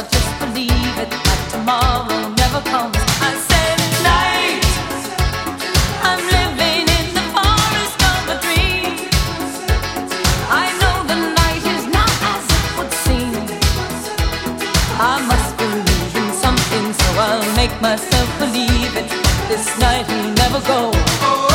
just believe it, that tomorrow never comes. I said night, I'm living in the forest of a dream. I know the night is not as it would seem. I must believe in something, so I'll make myself believe it. This night will never go.